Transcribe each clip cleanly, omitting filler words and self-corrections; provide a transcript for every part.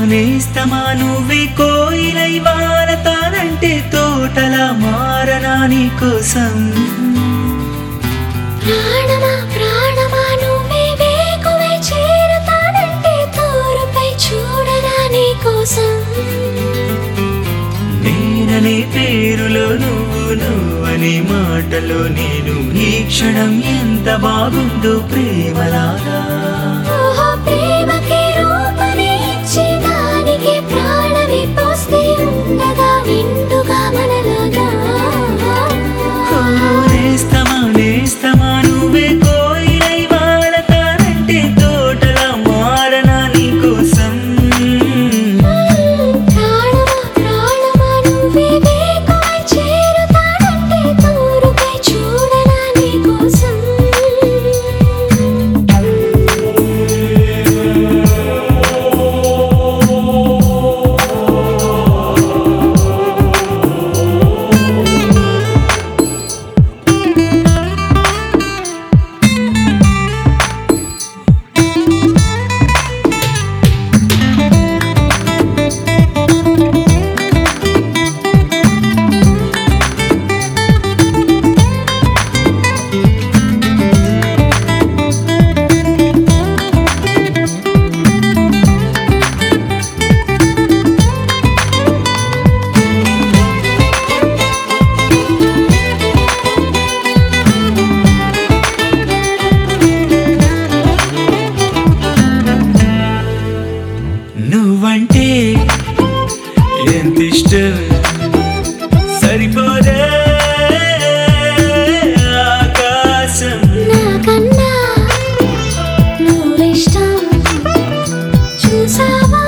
నేస్తమా నువ్వే కోయిలై వారతానంటే తోటలా మారనా నీ కోసం. ప్రాణమా ప్రాణమా నువ్వే వేకువై చేరతానంటే తోరుపై చూడనా నీ కోసం. నేననే పేరులో నువ్వు నువ్వనే మాటలో నేను ఈ క్షణం ఎంత బాగుందో ప్రేమలాగా. ఓహో ప్రేమకి రూపమే ఇచ్చి దానికి ప్రాణమి పోస్తే ఉండగా నిండుగా మనలాగా. నేస్తమా నేస్తమా నువ్వే కోయిలై వారతానంటే తోటలా మారనా నీ కోసం. ప్రాణమా ప్రాణమా నువ్వే వేకువై చేరతానంటే తోరుపై చూడనా నీ కోసం. నువ్వంటే ఎంత ఇష్టం సరిపోదే ఆకాశం. నాకన్నా నువ్విష్టం చూసావా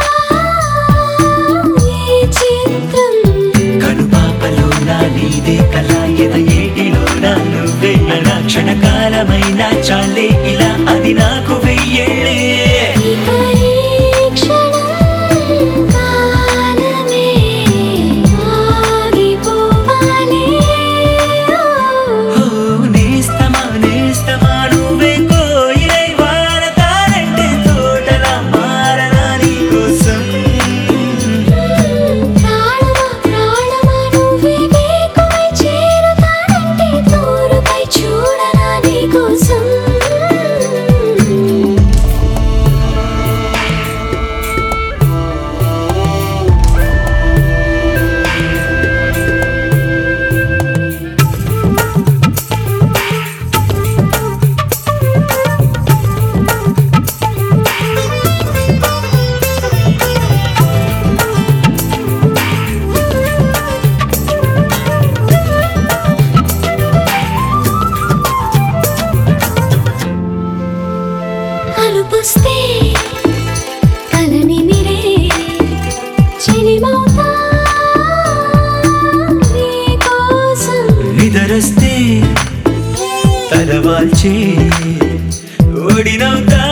ఈ చిత్రం. కనుపాపలో నా నీదే కళ ఎద ఏటిలో నా నువ్వే నా క్షణకాలమైన చాలే ఇలా అది నాకు వెయ్యేళ్ళే. ఇక ఈ క్షణం కాలమే ఆగిపోవాలి. ఓ నేస్తమా నేస్తమా నువ్వే కోయిలై వారతానంటే తోటలా మారనా నీ కోసం. ప్రాణమా ప్రాణమా నువ్వే వేకువై చేరతానంటే తోరుపై చూడనా నీ కోసం. అలుపుస్తే కలని మిరే చెలిమౌతా నీ కోసం. నిదరస్తే తలవాల్చే ఒడినవుతా